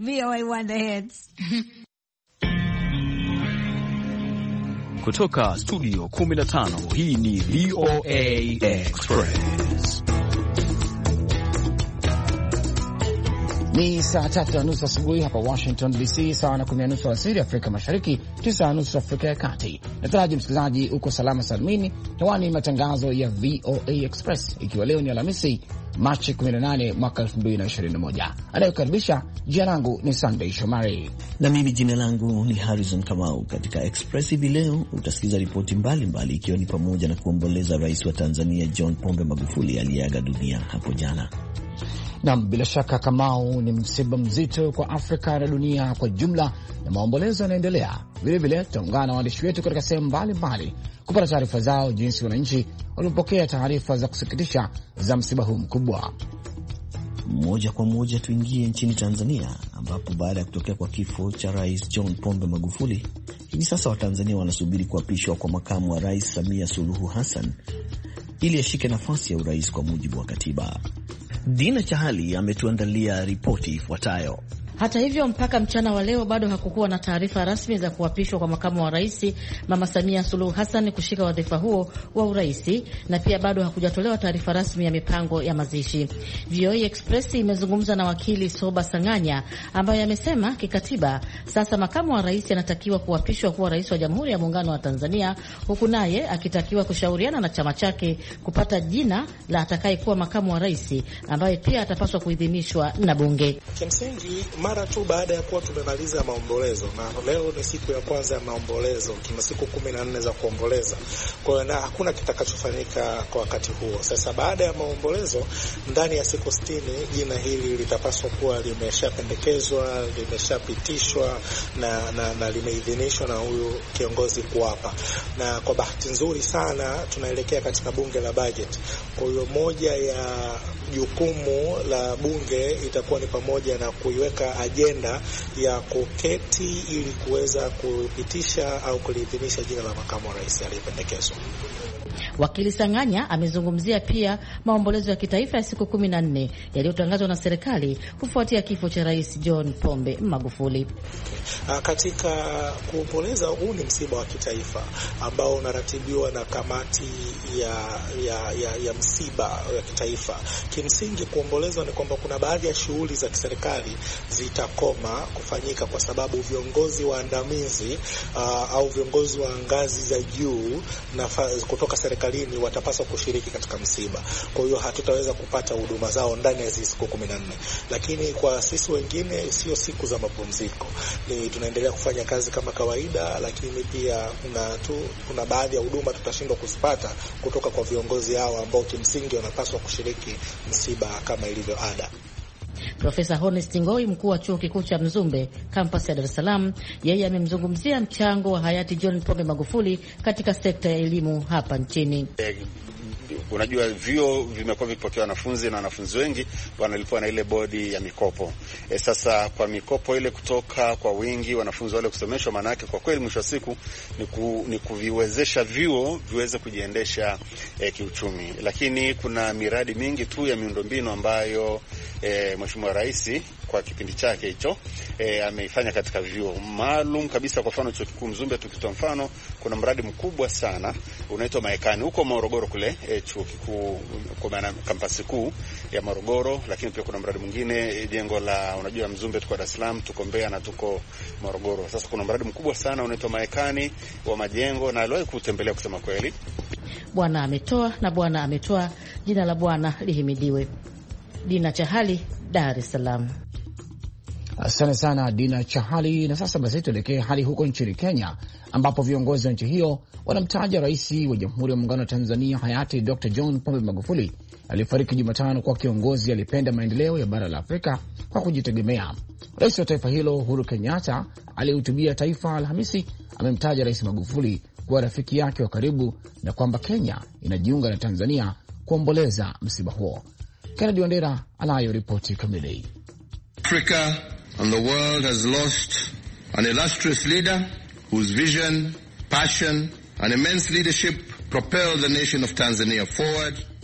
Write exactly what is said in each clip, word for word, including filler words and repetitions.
V O A Wonder Hits. Kutoka studio kumi na tano, hii ni V O A Express. Ni saa tatu na nusu asubuhi hapa Washington D C, sawa na kumi na nusu alasiri Afrika Mashariki, tisa na nusu Afrika ya Kati. Nataraji msikilizaji uko salama salmini. Hewani matangazo ya V O A Express, ikiwa leo ni Alhamisi Machi kumi na nane mwaka elfu mbili na ishirini na moja. Anayokaribisha, jina langu ni Sunday Shomari na mimi jina langu ni Harrison Kamau. Katika Express hivi leo utasikiza ripoti mbalimbali, ikiwa ni pamoja na kuomboleza rais wa Tanzania John Pombe Magufuli aliyeaga dunia hapo jana. Na bila shaka Kamau, ni msiba mzito kwa Afrika na dunia kwa jumla, na maombolezo yanaendelea. Vile vile tutaungana na waandishi wetu katika sehemu mbalimbali kupata taarifa zao, jinsi wananchi walipokea taarifa za kusikitisha za msiba huu mkubwa. Moja kwa moja tuingie nchini Tanzania, ambapo baada ya kutokea kwa kifo cha rais John Pombe Magufuli, hivi sasa Watanzania wanasubiri kuapishwa kwa makamu wa rais Samia Suluhu Hassan ili ashike nafasi ya urais kwa mujibu wa katiba. Dina Chahali ametuandalia ripoti ifuatayo. Hata hivyo, mpaka mchana wa leo bado hakukuwa na taarifa rasmi za kuapishwa kwa makamu wa rais Mama Samia Suluhu Hassan kushika wadhifa huo wa urais, na pia bado hakujatolewa taarifa rasmi ya mipango ya mazishi. V O A Express imezungumza na wakili Soba Sanganya, ambaye amesema kikatiba sasa makamu wa rais anatakiwa kuapishwa kuwa rais wa Jamhuri ya Muungano wa Tanzania, huku naye akitakiwa kushauriana na chama chake kupata jina la atakayekuwa makamu wa rais, ambaye pia atapaswa kuidhinishwa na bunge. Kimsingi, mara tu baada ya kuwa tumemaliza maombolezo, na leo ni siku ya kwanza ya maombolezo, tuna siku kumi na nne za kuomboleza. Kwa hiyo na hakuna kitakachofanyika kwa wakati huo. Sasa baada ya maombolezo, ndani ya siku sitini, jina hili litapaswa kuwa limeshapendekezwa, limeshapitishwa na, na, na limeidhinishwa na huyu kiongozi kuapa. Na kwa bahati nzuri sana tunaelekea katika bunge la budget. Kwa hiyo moja ya jukumu la bunge itakuwa ni pamoja na kuiweka ajenda ya kuketi ili kuweza kupitisha au kulidhinisha jina la makamu wa rais aliyependekezwa. Wakili Sanganya amezungumzia pia maombolezo ya kitaifa ya siku kumi na nne yaliyotangazwa na serikali kufuatia kifo cha rais John Pombe Magufuli. Katika kuomboleza, huu ni msiba wa kitaifa ambao unaratibiwa na kamati ya, ya, ya, ya msiba ya kitaifa. Kimsingi kuomboleza ni kwamba kuna baadhi ya shughuli za kiserikali zitakoma kufanyika kwa sababu viongozi waandamizi uh, au viongozi wa ngazi za juu na kutoka serikalini watapaswa kushiriki katika msiba. Kwa hiyo hatutaweza kupata huduma zao ndani ya siku kumi na nne. Lakini kwa sisi wengine sio siku za mapumziko. Ni tunaendelea kufanya kazi kama kawaida, lakini pia kuna tu kuna baadhi ya huduma tutashindwa kuzipata kutoka kwa viongozi hao ambao kimsingi wanapaswa kushiriki msiba kama ilivyo ada. Profesa Honest Ngoi, mkuu wa chuo kikuu cha Mzumbe campus ya Dar es Salaam, yeye amemzungumzia mchango wa hayati John Pombe Magufuli katika sekta ya elimu hapa nchini. Unajua vyuo vimekuwa vikipokea wanafunzi na wanafunzi wengi wanalipwa na ile bodi ya mikopo. E, sasa kwa mikopo ile kutoka kwa wingi wanafunzi wale kusomeshwa, maana yake kwa kweli mwisho wa siku ni, ku, ni kuviwezesha vyuo viweze kujiendesha e, kiuchumi. Lakini kuna miradi mingi tu ya miundombinu ambayo e, Mheshimiwa Rais kwa kipindi chake hicho e, ameifanya katika vyuo maalum kabisa. Kwa mfano chuo kikuu Mzumbe tukitoa mfano, kuna mradi mkubwa sana unaitwa Maekani huko Morogoro kule, e, chuo kikuu kwa maana kampasi kuu ya Morogoro. Lakini pia kuna mradi mwingine jengo la, unajua Mzumbe tuko Dar es Salaam, tuko Mbeya na tuko Morogoro. Sasa kuna mradi mkubwa sana unaitwa Maekani wa majengo, na aliwahi kutembelea kusema kweli. Bwana ametoa na Bwana ametoa, jina la Bwana lihimidiwe. Dina Chahali, Dar es Salaam. Asante sana Dina Chahali. Na sasa basi tuelekee hadi huko nchini Kenya, ambapo viongozi wa nchi hiyo wanamtaja rais wa Jamhuri ya Muungano wa Tanzania hayati Doctor John Pombe Magufuli aliyefariki Jumatano kwa kiongozi alipenda maendeleo ya bara la Afrika kwa kujitegemea. Rais wa taifa hilo Uhuru Kenyatta alihutubia taifa Alhamisi amemtaja Rais Magufuli kuwa rafiki yake wa karibu na kwamba Kenya inajiunga na Tanzania kuomboleza msiba huo. Kennedy Wandera anayo ripoti kamili. Africa and the world has lost an illustrious leader whose vision, passion and immense leadership propelled the nation of Tanzania forward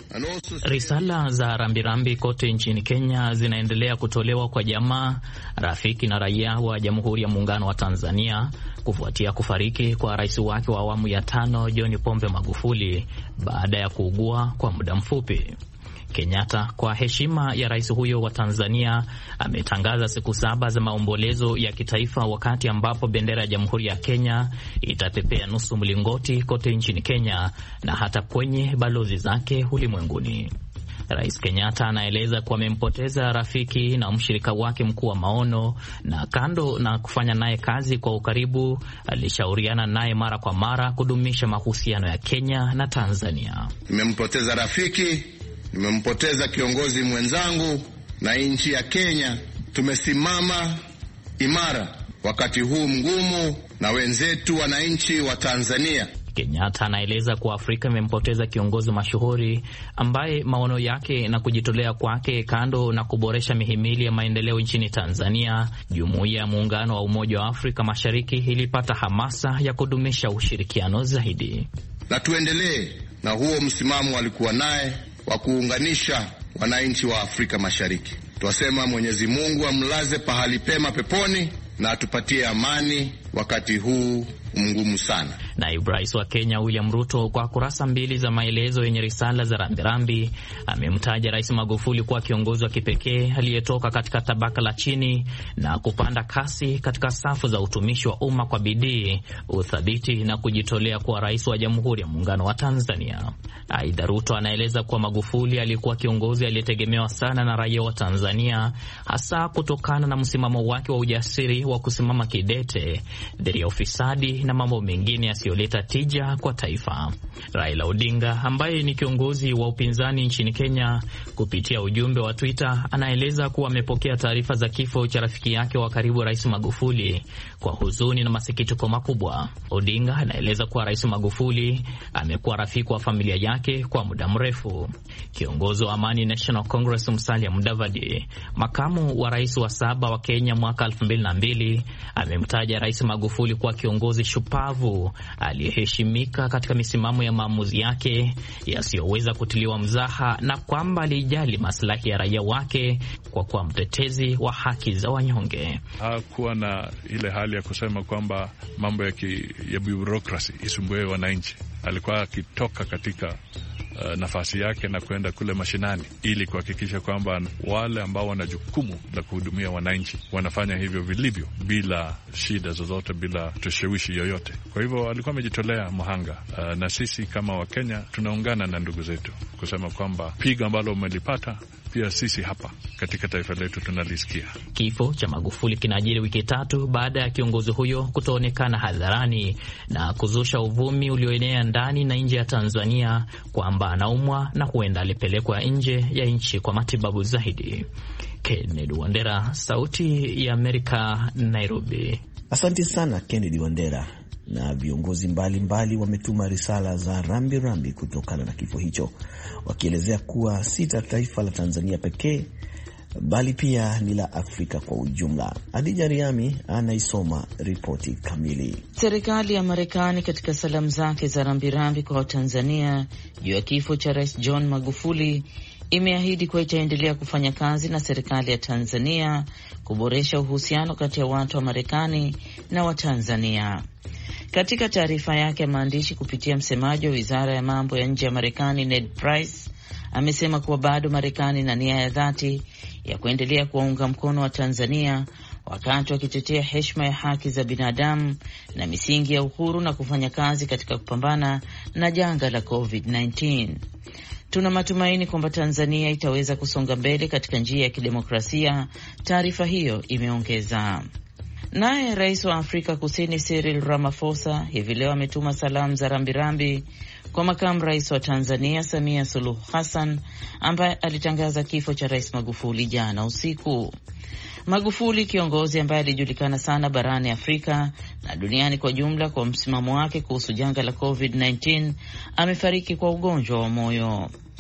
Risala za rambirambi kote nchini Kenya zinaendelea kutolewa kwa jamaa, rafiki na raia wa Jamhuri ya Muungano wa Tanzania kufuatia kufariki kwa rais wake wa awamu ya tano John Pombe Magufuli baada ya kuugua kwa muda mfupi. Kenyatta, kwa heshima ya rais huyo wa Tanzania, ametangaza siku saba za maombolezo ya kitaifa, wakati ambapo bendera ya Jamhuri ya Kenya itapepea nusu mlingoti kote nchini Kenya na hata kwenye balozi zake ulimwenguni. Rais Kenyatta anaeleza kuwa amempoteza rafiki na mshirika wake mkuu wa maono, na kando na kufanya naye kazi kwa ukaribu, alishauriana naye mara kwa mara kudumisha mahusiano ya Kenya na Tanzania. Nimempoteza rafiki, nimempoteza kiongozi mwenzangu, na nchi ya Kenya tumesimama imara wakati huu mgumu na wenzetu wananchi wa Tanzania. Kenyatta anaeleza kuwa Afrika imempoteza kiongozi mashuhuri ambaye maono yake na kujitolea kwake, kando na kuboresha mihimili ya maendeleo nchini Tanzania, Jumuiya ya Muungano wa Umoja wa Afrika Mashariki ilipata hamasa ya kudumisha ushirikiano zaidi. Na tuendelee na huo msimamo alikuwa naye wa kuunganisha wananchi wa Afrika Mashariki. Twasema Mwenyezi Mungu amlaze pahali pema peponi na atupatie amani wakati huu mgumu sana. Naibu Rais wa Kenya William Ruto, kwa kurasa mbili za maelezo yenye risala za rambirambi, amemtaja Rais Magufuli kuwa kiongozi wa kipekee aliyetoka katika tabaka la chini na kupanda kasi katika safu za utumishi wa umma kwa bidii, uthabiti na kujitolea kwa rais wa Jamhuri ya Muungano wa Tanzania. Aidha, Ruto anaeleza kuwa Magufuli alikuwa kiongozi aliyetegemewa sana na raia wa Tanzania, hasa kutokana na msimamo wake wa ujasiri wa kusimama kidete dhidi ya ufisadi na mambo mengine yasiyoleta tija kwa taifa. Raila Odinga, ambaye ni kiongozi wa upinzani nchini Kenya, kupitia ujumbe wa Twitter anaeleza kuwa amepokea taarifa za kifo cha rafiki yake wa karibu Rais Magufuli kwa huzuni na masikitiko makubwa. Odinga anaeleza kuwa Rais Magufuli amekuwa rafiki wa familia yake kwa muda mrefu. Kiongozi wa Amani National Congress Musalia Mudavadi, makamu wa rais wa saba wa Kenya mwaka elfu mbili na mbili, amemtaja Rais Magufuli kuwa kiongozi shupavu aliyeheshimika katika misimamo ya maamuzi yake yasiyoweza kutiliwa mzaha, na kwamba alijali maslahi ya raia wake kwa kuwa mtetezi wa haki za wanyonge. Hakuwa na ile hali ya kusema kwamba mambo ya, ki, ya bureaucracy isumbue wananchi. Alikuwa akitoka katika uh, nafasi yake na kwenda kule mashinani ili kuhakikisha kwamba wale ambao wana jukumu la kuhudumia wananchi wanafanya hivyo vilivyo, bila shida zozote, bila tushawishi yoyote. Kwa hivyo alikuwa amejitolea mhanga, uh, na sisi kama Wakenya tunaungana na ndugu zetu kusema kwamba pigo ambalo umelipata pia sisi hapa katika taifa letu tunalisikia. Kifo cha Magufuli kinajiri wiki tatu baada ya kiongozi huyo kutoonekana hadharani na kuzusha uvumi ulioenea ndani na nje ya Tanzania kwamba anaumwa na huenda alipelekwa nje ya nchi kwa matibabu zaidi. Kennedy Wandera, Sauti ya Amerika, Nairobi. Asante sana Kennedy Wandera. Na viongozi mbalimbali wametuma risala za rambi rambi kutokana na kifo hicho, wakielezea kuwa si taifa la Tanzania pekee bali pia ni la Afrika kwa ujumla. Adija Riami anaisoma ripoti kamili. Serikali ya Marekani katika salamu zake za rambirambi kwa Watanzania juu ya kifo cha Rais John Magufuli imeahidi kuwa itaendelea kufanya kazi na serikali ya Tanzania kuboresha uhusiano kati ya watu wa Marekani na Watanzania. Katika taarifa yake ya maandishi kupitia msemaji wa Wizara ya Mambo ya Nje ya Marekani Ned Price amesema kuwa bado Marekani na nia ya dhati ya kuendelea kuwaunga mkono wa Tanzania wakati wakitetea heshima ya haki za binadamu na misingi ya uhuru na kufanya kazi katika kupambana na janga la covid kumi na tisa. Tuna matumaini kwamba Tanzania itaweza kusonga mbele katika njia ya kidemokrasia, taarifa hiyo imeongeza. Naye rais wa Afrika Kusini Cyril Ramaphosa hivi leo ametuma salamu za rambirambi kwa makamu rais wa Tanzania Samia Suluhu Hassan ambaye alitangaza kifo cha Rais Magufuli jana usiku. Magufuli, kiongozi ambaye alijulikana sana barani Afrika na duniani kwa jumla kwa msimamo wake kuhusu janga la covid kumi na tisa, amefariki kwa ugonjwa wa moyo.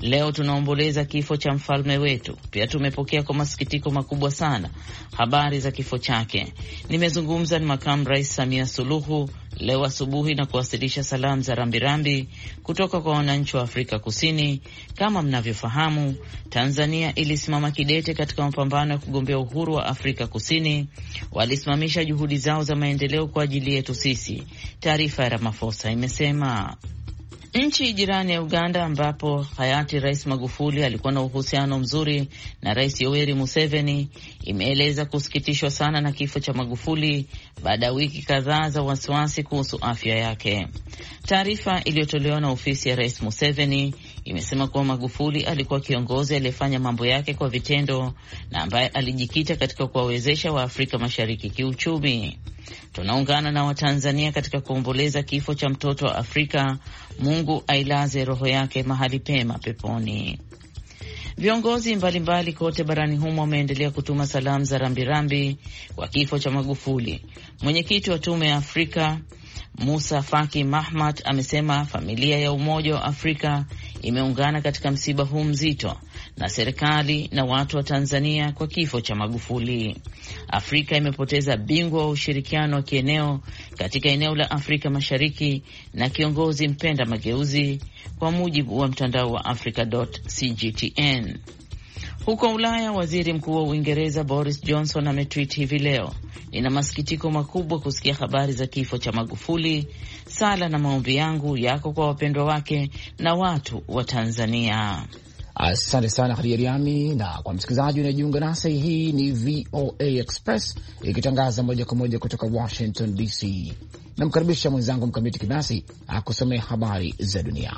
Leo tunaomboleza kifo cha mfalme wetu. Pia tumepokea kwa masikitiko makubwa sana habari za kifo chake. Nimezungumza na makamu rais Samia Suluhu leo asubuhi na kuwasilisha salamu za rambirambi kutoka kwa wananchi wa Afrika Kusini. Kama mnavyofahamu, Tanzania ilisimama kidete katika mapambano ya kugombea uhuru wa Afrika Kusini. Walisimamisha juhudi zao za maendeleo kwa ajili yetu sisi, taarifa ya Ramaphosa imesema. Nchi jirani ya Uganda, ambapo hayati Rais Magufuli alikuwa na uhusiano mzuri na Rais Yoweri Museveni, imeeleza kusikitishwa sana na kifo cha Magufuli baada ya wiki kadhaa za wasiwasi kuhusu afya yake. Taarifa iliyotolewa na ofisi ya Rais Museveni imesema kuwa Magufuli alikuwa kiongozi aliyefanya mambo yake kwa vitendo na ambaye alijikita katika kuwawezesha wa Afrika Mashariki kiuchumi. Tunaungana na Watanzania katika kuomboleza kifo cha mtoto wa Afrika. Mungu ailaze roho yake mahali pema peponi. Viongozi mbalimbali kote barani humo wameendelea kutuma salamu za rambirambi kwa kifo cha Magufuli. Mwenyekiti wa Tume ya Afrika Musa Faki Mahamat amesema familia ya Umoja wa Afrika imeungana katika msiba huu mzito na serikali na watu wa Tanzania kwa kifo cha Magufuli. Afrika imepoteza bingwa wa ushirikiano wa kieneo katika eneo la Afrika Mashariki na kiongozi mpenda mageuzi, kwa mujibu wa mtandao wa africa dot c g t n. Huko Ulaya, waziri mkuu wa Uingereza Boris Johnson ametweet hivi leo, nina masikitiko makubwa kusikia habari za kifo cha Magufuli. Sala na maombi yangu yako kwa wapendwa wake na watu wa Tanzania. Asante sana Khadija Riami. Na kwa msikilizaji unajiunga nasi, hii ni V O A Express ikitangaza moja kwa moja kutoka Washington D C. Namkaribisha mwenzangu Mkamiti Kibasi akusomea habari za dunia.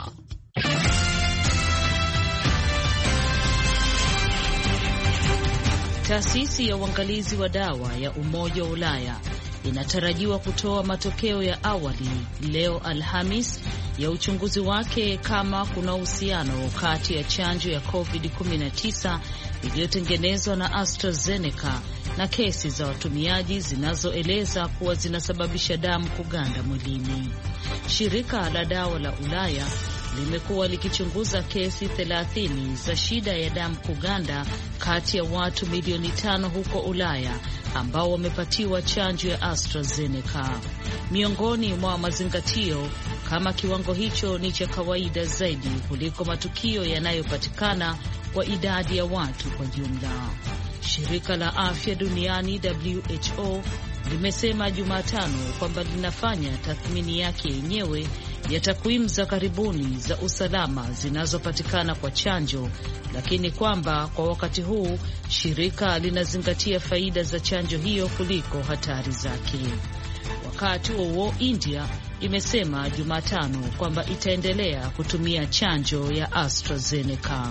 Taasisi ya uangalizi wa dawa ya Umoja wa Ulaya inatarajiwa kutoa matokeo ya awali leo Alhamis ya uchunguzi wake kama kuna uhusiano kati ya chanjo ya covid kumi na tisa iliyotengenezwa na AstraZeneca na kesi za watumiaji zinazoeleza kuwa zinasababisha damu kuganda mwilini. Shirika la dawa la Ulaya limekuwa likichunguza kesi thelathini za shida ya damu kuganda kati ya watu milioni tano huko Ulaya ambao wamepatiwa chanjo ya AstraZeneca. Miongoni mwa mazingatio kama kiwango hicho ni cha kawaida zaidi kuliko matukio yanayopatikana kwa idadi ya watu kwa jumla. Shirika la Afya Duniani W H O limesema Jumatano kwamba linafanya tathmini yake yenyewe ya takwimu za karibuni za usalama zinazopatikana kwa chanjo, lakini kwamba kwa wakati huu shirika linazingatia faida za chanjo hiyo kuliko hatari zake. Wakati huo India imesema Jumatano kwamba itaendelea kutumia chanjo ya AstraZeneca.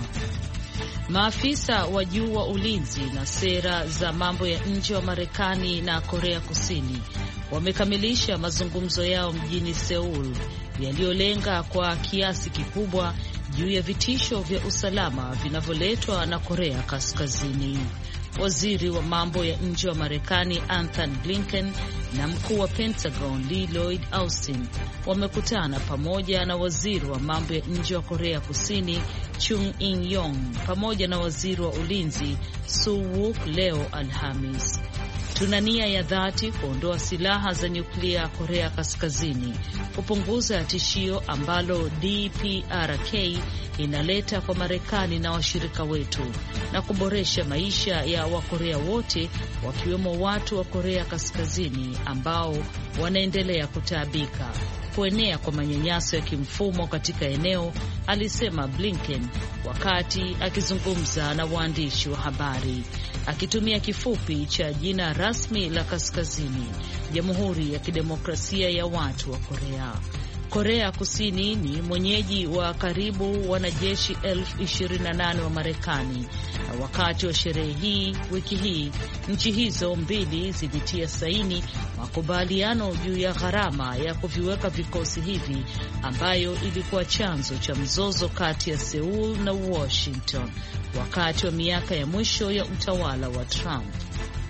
Maafisa wa juu wa ulinzi na sera za mambo ya nje wa Marekani na Korea Kusini wamekamilisha mazungumzo yao mjini Seoul yaliyolenga kwa kiasi kikubwa juu ya vitisho vya usalama vinavyoletwa na Korea Kaskazini. Waziri wa mambo ya nje wa Marekani Anthony Blinken na mkuu wa Pentagon Lloyd Austin wamekutana pamoja na waziri wa mambo ya nje wa Korea Kusini Chung In-yong pamoja na waziri wa ulinzi Soo Wook leo Alhamis. Tuna nia ya dhati kuondoa silaha za nyuklia Korea Kaskazini, kupunguza tishio ambalo D P R K inaleta kwa Marekani na washirika wetu, na kuboresha maisha ya Wakorea wote wakiwemo watu wa Korea Kaskazini ambao wanaendelea kutaabika. Kuenea kwa manyanyaso ya kimfumo katika eneo, alisema Blinken wakati akizungumza na waandishi wa habari, akitumia kifupi cha jina rasmi la Kaskazini, Jamhuri ya Kidemokrasia ya Watu wa Korea. Korea Kusini ni mwenyeji wa karibu wanajeshi elfu ishirini na nane wa Marekani, na wakati wa sherehe hii wiki hii nchi hizo mbili zilitia saini makubaliano juu ya gharama ya kuviweka vikosi hivi, ambayo ilikuwa chanzo cha mzozo kati ya Seoul na Washington wakati wa miaka ya mwisho ya utawala wa Trump.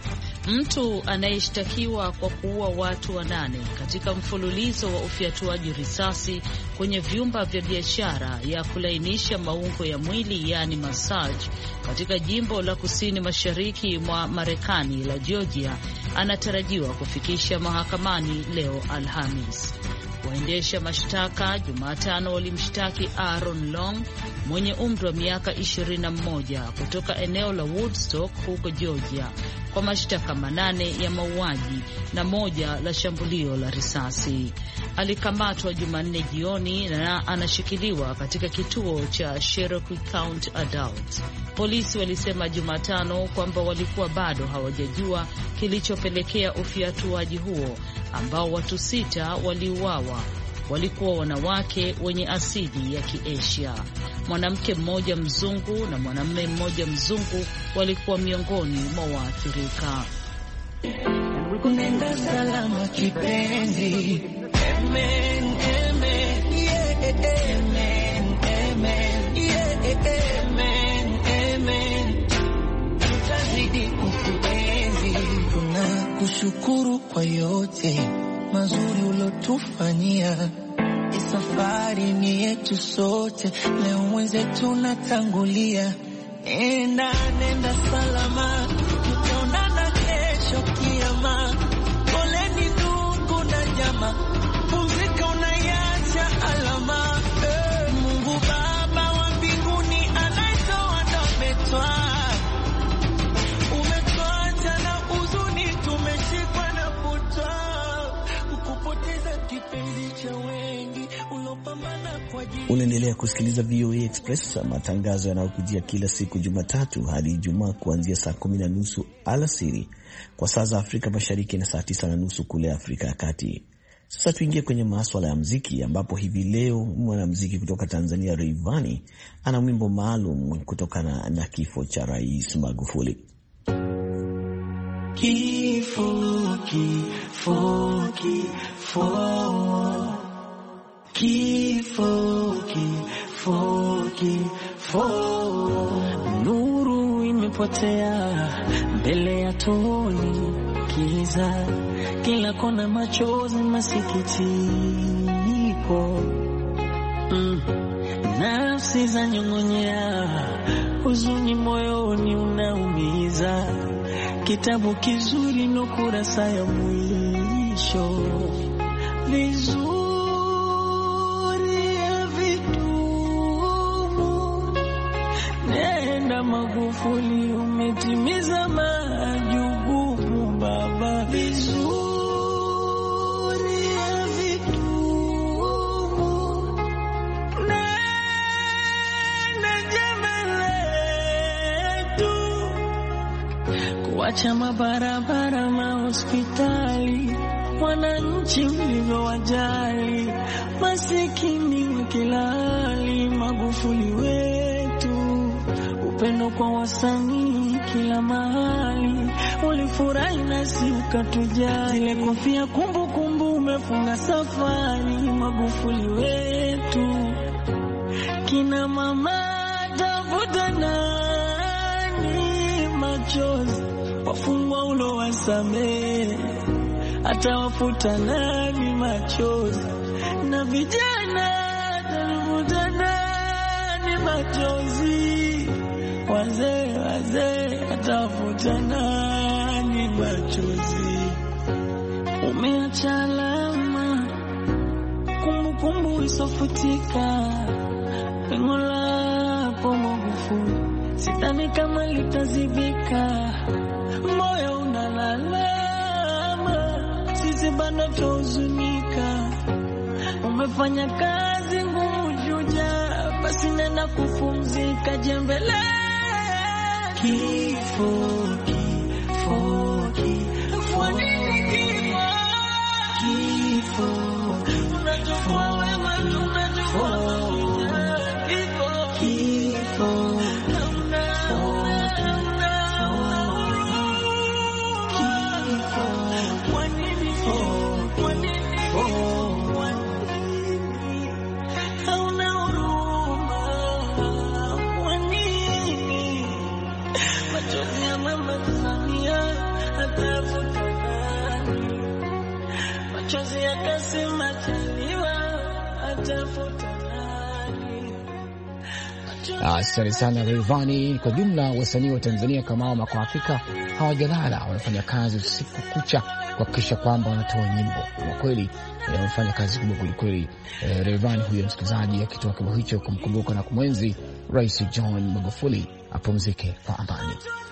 Mtu anayeshtakiwa kwa kuua watu wanane katika mfululizo wa ufyatuaji risasi kwenye vyumba vya biashara ya kulainisha maungo ya mwili yani massage katika jimbo la kusini mashariki mwa Marekani la Georgia anatarajiwa kufikisha mahakamani leo Alhamis. Waendesha mashtaka Jumatano walimshtaki Aaron Long mwenye umri wa miaka ishirini na moja kutoka eneo la Woodstock huko Georgia kwa mashtaka manane ya mauaji na moja la shambulio la risasi. Alikamatwa Jumanne jioni na anashikiliwa katika kituo cha Cherokee County Adult. Polisi walisema Jumatano kwamba walikuwa bado hawajajua kilichopelekea ufyatuaji huo ambao watu sita waliuawa. Walikuwa wanawake wenye asili ya Kiasia. Mwanamke mmoja mzungu na mwanamume mmoja mzungu walikuwa miongoni mwa waathirika. Unaenda salama kipenzi. Amen, amen, yeah, amen, amen, yeah, amen, amen. Tutazidi kukuenzi. Tunakushukuru kwa yote mazuri ulotufanyia. Safari ni yetu sote, leo mwenzetu natangulia. Enda nenda salama, tutaonana kesho kiyama. Poleni ndugu na jamaa, pumzika unaiacha alama. eh, Mungu Baba wa mbinguni anayetoa ndo ametoa. Umetoacha na huzuni, tumeshikwa na butwa. Ukupoteza kipenzi cha wengi. Unaendelea kusikiliza V O A Express, matangazo yanayokujia kila siku Jumatatu hadi Ijumaa kuanzia saa kumi na nusu alasiri kwa saa za Afrika Mashariki na saa tisa na nusu kule Afrika ya Kati. Sasa tuingie kwenye masuala ya muziki, ambapo hivi leo mwanamuziki kutoka Tanzania Rayvanny ana wimbo maalum kutokana na kifo cha Rais Magufuli. Kifo, kifo, kifo. Kifo, kifo, kifo. Nuru imepotea mbele ya toni, kiza kila kona, machozi, masikitiko. mm. Nafsi za nyong'onyea, huzuni moyoni unaumiza. Kitabu kizuri no kurasa ya mwisho, vizuri Magufuli umetimiza majukumu baba, vizuri ya vitumu. Nenda jemeletu, kuacha mabarabara, mahospitali, wananchi mlivyowajali, masikini wa kila hali. Magufuli wetu, upendo kwa wasanii kila mahali, ulifurahi nasi ukatujali. Zile kofia kumbukumbu umefunga safari. Magufuli wetu, kina mama tafuta nani, machozi wafungwa ulo wasamehe, hata wafuta nani machozi, na vijana tafuta nani machozi, wazee wazee atafuta nani machozi. Umeacha alama, kumbukumbu isofutika, pengo lako Magufuli, sidhani kama litazibika. Moyo unalalama, sisi bado tuhuzunika. Umefanya kazi ngumu shujaa, basi nenda kupumzika, jembele. Kifo, kifo, kifo. Kwa nini kifo? Kifo, unachukua wema, tunachukua kifo. Kifo, kwa nini kifo? Kwa nini hauna huruma? Kwa nini machozi ya mama Samia hata machozi yakasema taniwa atafuta nani. Asante sana Rayvanny. Kwa jumla wasanii wa Tanzania kama wao kwa Afrika hawajalala, wanafanya kazi usiku kucha kuhakikisha kwamba wanatoa nyimbo. Kwa kweli wanafanya kazi kubwa kwelikweli. Eh, Rayvanny huyo msikilizaji akitoa kibao hicho kumkumbuka na kumwenzi Rais John Magufuli, apumzike kwa amani.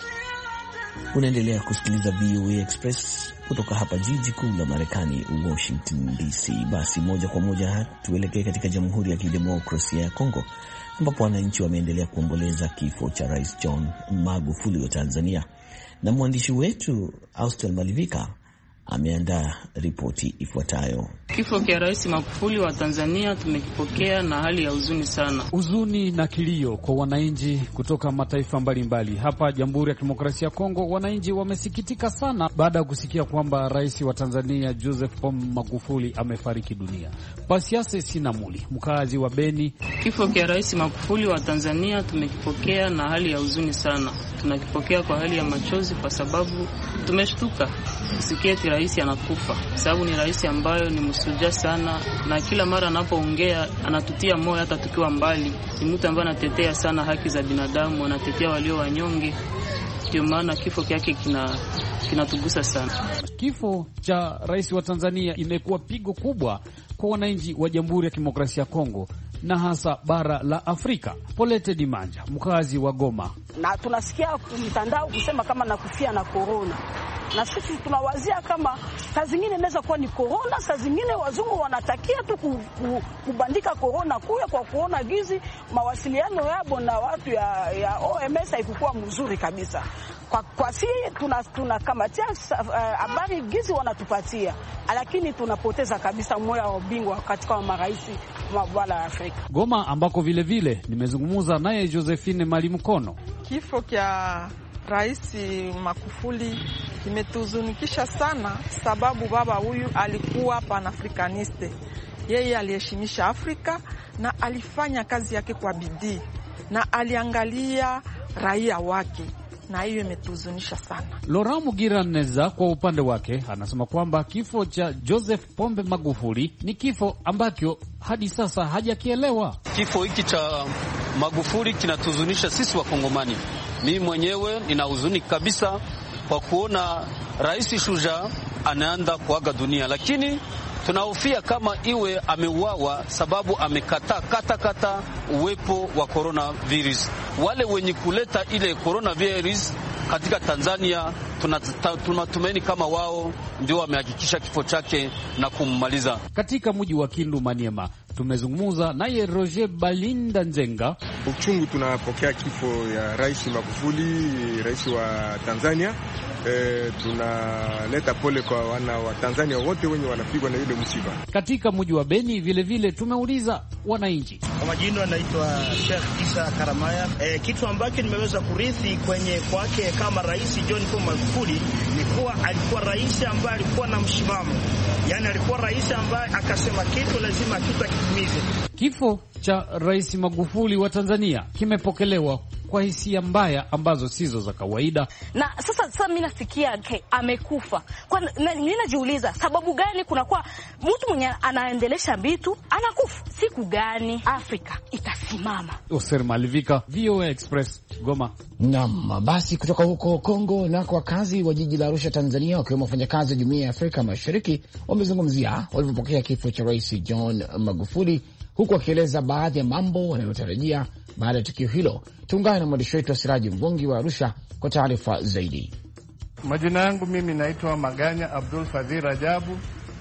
Unaendelea kusikiliza V O A Express kutoka hapa jiji kuu la Marekani, Washington D C. Basi moja kwa moja tuelekee katika Jamhuri ya Kidemokrasia ya Kongo, ambapo wananchi wameendelea kuomboleza kifo cha Rais John Magufuli wa Tanzania, na mwandishi wetu Austel Malivika ameandaa ripoti ifuatayo. Kifo cha Rais Magufuli wa Tanzania tumekipokea na hali ya huzuni sana. Huzuni na kilio kwa wananchi kutoka mataifa mbalimbali mbali. Hapa Jamhuri ya Kidemokrasia ya Kongo wananchi wamesikitika sana baada ya kusikia kwamba Rais wa Tanzania Joseph Pombe Magufuli amefariki dunia. Pasiase Sinamuli, mkazi wa Beni. Kifo cha Rais Magufuli wa Tanzania tumekipokea na hali ya huzuni sana. Tunakipokea kwa hali ya machozi kwa sababu tumeshtuka kusikia rais anakufa, sababu ni rais ambayo ni msuja sana, na kila mara anapoongea anatutia moyo hata tukiwa mbali. Ni mtu ambaye anatetea sana haki za binadamu, anatetea walio wanyonge. Ndio maana kifo chake kina kinatugusa sana. Kifo cha rais wa Tanzania imekuwa pigo kubwa kwa wananchi wa Jamhuri ya Kidemokrasia ya Kongo na hasa bara la Afrika. Polete Dimanja, mkazi wa Goma. Na tunasikia mtandao kusema kama nakufia na corona. Na sisi tunawazia kama saa zingine inaweza kuwa ni corona, saa zingine wazungu wanatakia tu kubandika corona kuya kwa kuona gizi mawasiliano yabo na watu ya, ya O M S haikuwa mzuri kabisa. Kwa, kwa si tunakamatia habari uh, gizi wanatupatia, lakini tunapoteza kabisa moyo wa ubingwa katika maraisi wa bara la Afrika. Goma ambako vile vile nimezungumza naye Josephine Malimkono. Kifo cha Rais Magufuli kimetuzunikisha sana, sababu baba huyu alikuwa panafrikaniste. Yeye aliheshimisha Afrika na alifanya kazi yake kwa bidii na aliangalia raia wake, na hiyo imetuzunisha sana. Laurent Mugiraneza kwa upande wake anasema kwamba kifo cha Joseph Pombe Magufuli ni kifo ambacho hadi sasa hajakielewa. Kifo hiki cha Magufuli kinatuzunisha sisi wa Kongomani. Mimi mwenyewe nina huzuni kabisa kwa kuona rais shujaa anaanza kuaga dunia, lakini tunahofia kama iwe ameuawa sababu amekataa kata kata uwepo wa coronavirus. Wale wenye kuleta ile coronavirus katika Tanzania tunatumaini kama wao ndio wamehakikisha kifo chake na kummaliza. Katika mji wa Kindu Maniema tumezungumza naye Roger Balinda Nzenga. Uchungu tunapokea kifo ya Rais Magufuli, rais wa Tanzania. E, tunaleta pole kwa wana wa Tanzania wote wenye wanapigwa na ile msiba. Katika mji wa Beni vile vile tumeuliza wananchi. Kwa majina anaitwa Sheikh Isa Karamaya. E, kitu ambacho nimeweza kurithi kwenye kwake kama Rais John Pombe Magufuli ni kuwa alikuwa rais ambaye alikuwa na msimamo. Yaani alikuwa rais ambaye akasema kitu lazima kitu akitimize. Kifo cha Rais Magufuli wa Tanzania kimepokelewa kwa hisia mbaya ambazo sizo za kawaida. Na sasa sasa mimi nasikia okay, amekufa. Kwa nini najiuliza sababu gani kuna kwa mtu mwenye anaendelesha vitu anakufa? Siku gani Afrika itasimama? Oser Malivika, V O A Express, Goma. Naam, basi kutoka huko Kongo na kwa wakazi wa jiji la Arusha Tanzania, wakiwemo wafanyakazi wa Jumuiya ya Afrika Mashariki wamezungumzia walivyopokea kifo cha Rais John Magufuli, huku akieleza baadhi ya mambo wanayotarajia baada ya tukio hilo. Tuungane na mwandishi wetu Siraji Mvungi wa Arusha kwa taarifa zaidi. Majina yangu mimi naitwa Maganya Abdul Fadhil Rajabu,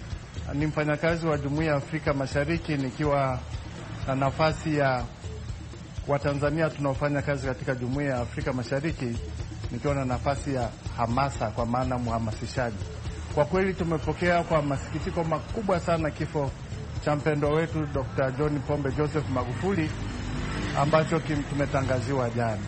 ni mfanyakazi wa Jumuiya ya Afrika Mashariki, nikiwa na nafasi ya Watanzania tunaofanya kazi katika Jumuiya ya Afrika Mashariki, nikiwa na nafasi ya hamasa kwa maana mhamasishaji. Kwa kweli tumepokea kwa masikitiko makubwa sana kifo cha mpendwa wetu Doctor John Pombe Joseph Magufuli ambacho tumetangaziwa jana.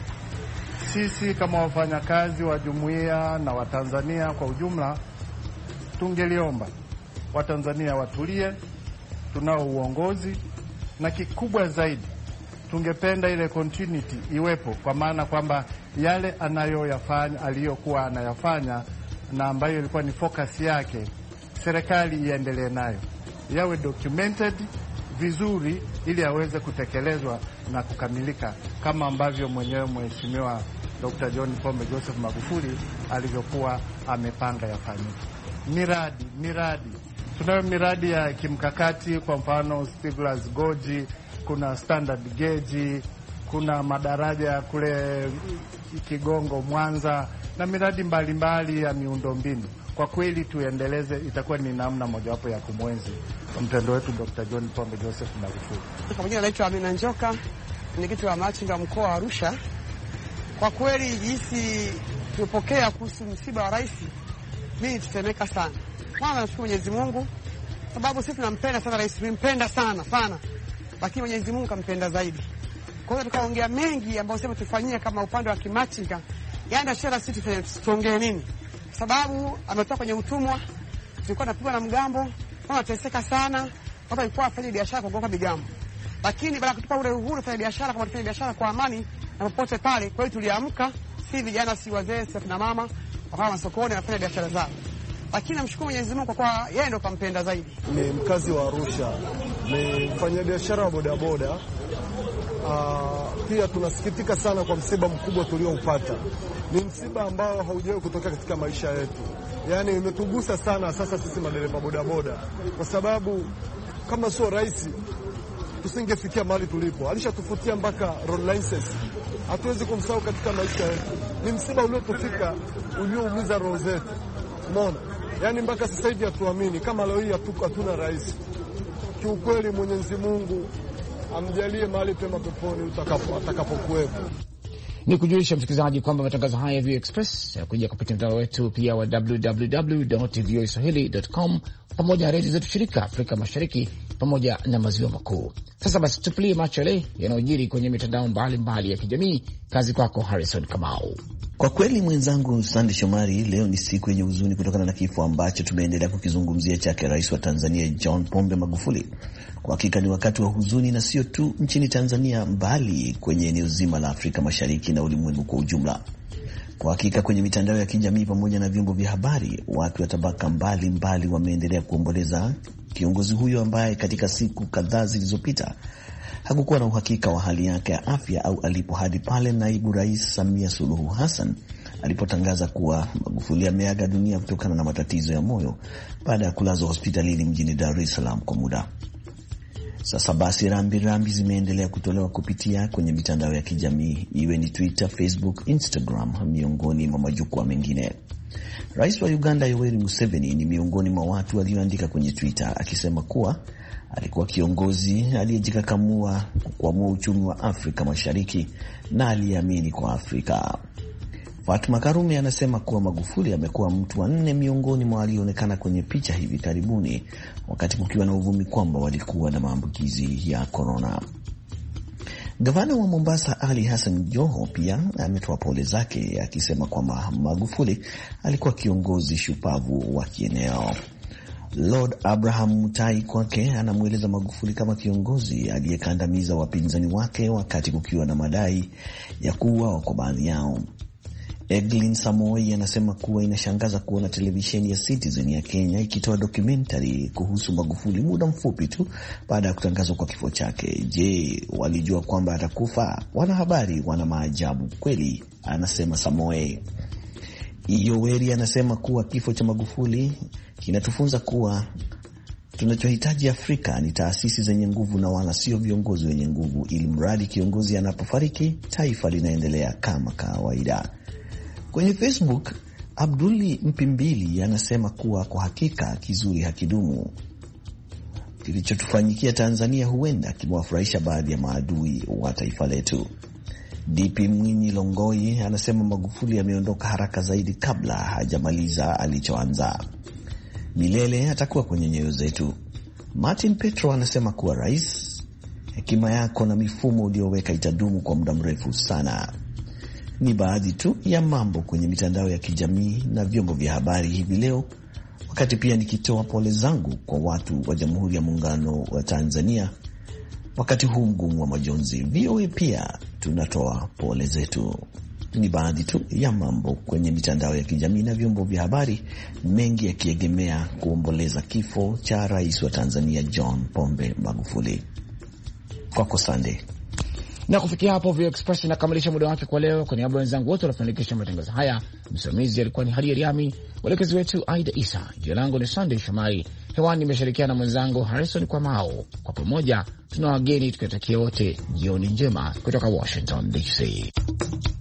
Sisi kama wafanyakazi wa jumuiya na Watanzania kwa ujumla, tungeliomba Watanzania watulie, tunao uongozi, na kikubwa zaidi tungependa ile continuity iwepo, kwa maana kwamba yale anayoyafanya aliyokuwa anayafanya na ambayo ilikuwa ni focus yake serikali iendelee nayo, yawe documented vizuri ili aweze kutekelezwa na kukamilika kama ambavyo mwenyewe Mheshimiwa Dokta John Pombe Joseph Magufuli alivyokuwa amepanga yafanyike. Miradi, miradi. Tunayo miradi ya kimkakati, kwa mfano Stiglas Gorge, kuna standard gauge, kuna madaraja kule Kigongo Mwanza na miradi mbalimbali mbali ya miundombinu. Kwa kweli tuendeleze, itakuwa ni namna mojawapo ya kumwenzi mpendo wetu Dokta John Pombe Joseph Magufuli. Kwa majina naitwa Amina Njoka, mwenyekiti wa machinga mkoa wa Arusha. Kwa kweli jinsi tupokea kuhusu msiba wa rais, mimi tusemeka sana. Kwanza nashukuru Mwenyezi Mungu sababu sisi tunampenda sana rais, tunampenda sana sana. Lakini Mwenyezi Mungu kampenda zaidi. Kwa hiyo tukaongea mengi ambayo sema tufanyie kama upande wa kimachinga. Yaani shara sisi tuongee nini? Sababu ametoka kwenye utumwa, tulikuwa tunapigwa na mgambo, tunateseka sana, hapa ilikuwa afanye biashara kwa kuogopa migambo. Lakini baada ya kutupa ule uhuru kufanya biashara kama tufanye biashara kwa amani na popote pale, kwa hiyo tuliamka, si vijana si wazee si na mama, wakawa masokoni wanafanya biashara zao. Lakini namshukuru Mwenyezi Mungu kwa kuwa yeye ndo kampenda zaidi. Ni mkazi wa Arusha, ni mfanyabiashara wa bodaboda. Uh, pia tunasikitika sana kwa msiba mkubwa tulioupata. Ni msiba ambao haujawahi kutokea katika maisha yetu. Yaani imetugusa sana sasa sisi madereva bodaboda, kwa sababu kama sio rais tusingefikia mahali tulipo. Alishatufutia mpaka road license. Hatuwezi kumsahau katika maisha yetu. Ni msiba uliotufika, ulioumiza roho zetu. Umeona? Yaani mpaka sasa hivi hatuamini kama leo hii hatuna rais. Kiukweli Mwenyezi Mungu amjalie mahali pema peponi utakapo atakapokuwepo. Ni kujulisha msikilizaji kwamba matangazo haya ya V O A Express yanakuja kupitia mtandao wetu pia wa w w w dot v o a swahili dot com pamoja na redio zetu shirika Afrika Mashariki pamoja na maziwa makuu. Sasa basi tupulie macho yale yanayojiri kwenye mitandao mbalimbali ya kijamii. Kazi kwako Harrison Kamau. Kwa kweli mwenzangu Sande Shomari, leo ni siku yenye huzuni kutokana na kifo ambacho tumeendelea kukizungumzia chake rais wa Tanzania John Pombe Magufuli. Kwa hakika ni wakati wa huzuni, na sio tu nchini Tanzania bali kwenye eneo zima la Afrika Mashariki na ulimwengu kwa ujumla. Kwa hakika kwenye mitandao ya kijamii pamoja na vyombo vya habari, watu wa tabaka mbalimbali wameendelea kuomboleza kiongozi huyo ambaye katika siku kadhaa zilizopita hakukuwa na uhakika wa hali yake ya afya au alipo hadi pale naibu rais Samia Suluhu Hassan alipotangaza kuwa Magufuli ameaga dunia kutokana na matatizo ya moyo baada ya kulazwa hospitalini mjini Dar es Salaam kwa muda. Sasa basi rambi rambi zimeendelea kutolewa kupitia kwenye mitandao ya kijamii, iwe ni Twitter, Facebook, Instagram, miongoni mwa majukwaa mengine. Rais wa Uganda Yoweri Museveni ni miongoni mwa watu walioandika kwenye Twitter akisema kuwa alikuwa kiongozi aliyejikakamua kukwamua uchumi wa Afrika Mashariki na aliamini kwa Afrika. Fatma Karume anasema kuwa Magufuli amekuwa mtu wa nne miongoni mwa walioonekana kwenye picha hivi karibuni, wakati kukiwa na uvumi kwamba walikuwa na maambukizi ya corona. Gavana wa Mombasa Ali Hassan Joho pia ametoa pole zake akisema kwamba Magufuli alikuwa kiongozi shupavu wa kieneo. Lord Abraham Mutai kwake anamweleza Magufuli kama kiongozi aliyekandamiza wapinzani wake wakati kukiwa na madai ya kuuawa kwa baadhi yao. Eglin Samoei anasema kuwa inashangaza kuona televisheni ya Citizen ya Kenya ikitoa documentary kuhusu Magufuli muda mfupi tu baada ya kutangazwa kwa kifo chake. Je, walijua kwamba atakufa? Wanahabari wana maajabu kweli, anasema Samoei. Yoweri anasema kuwa kifo cha Magufuli kinatufunza kuwa tunachohitaji Afrika ni taasisi zenye nguvu na wala sio viongozi wenye nguvu, ili mradi kiongozi anapofariki taifa linaendelea kama kawaida. Kwenye Facebook, Abduli Mpimbili anasema kuwa kwa hakika kizuri hakidumu. Kilichotufanyikia Tanzania huenda kimewafurahisha baadhi ya maadui wa taifa letu. D P Mwinyi Longoi anasema Magufuli ameondoka haraka zaidi kabla hajamaliza alichoanza. Milele atakuwa kwenye nyoyo zetu. Martin Petro anasema kuwa rais, hekima yako na mifumo ulioweka itadumu kwa muda mrefu sana. Ni baadhi tu ya mambo kwenye mitandao ya kijamii na vyombo vya habari hivi leo, wakati pia nikitoa pole zangu kwa watu wa Jamhuri ya Muungano wa Tanzania wakati huu mgumu wa majonzi. V O A pia tunatoa pole zetu. Ni baadhi tu ya mambo kwenye mitandao ya kijamii na vyombo vya habari, mengi yakiegemea kuomboleza kifo cha rais wa Tanzania John Pombe Magufuli. Kwako Sunday. Na kufikia hapo Vio Express inakamilisha muda wake kwa leo. Kwa niaba ya wenzangu wote wanafanikisha matangazo haya, msimamizi alikuwa ni Hadi Riami, mwelekezi wetu Aida Isa. Jina langu ni Sunday Shomari, hewani nimeshirikiana na mwenzangu Harrison Kwamao. Kwa pamoja tuna wageni tukatakia wote jioni njema kutoka Washington D C.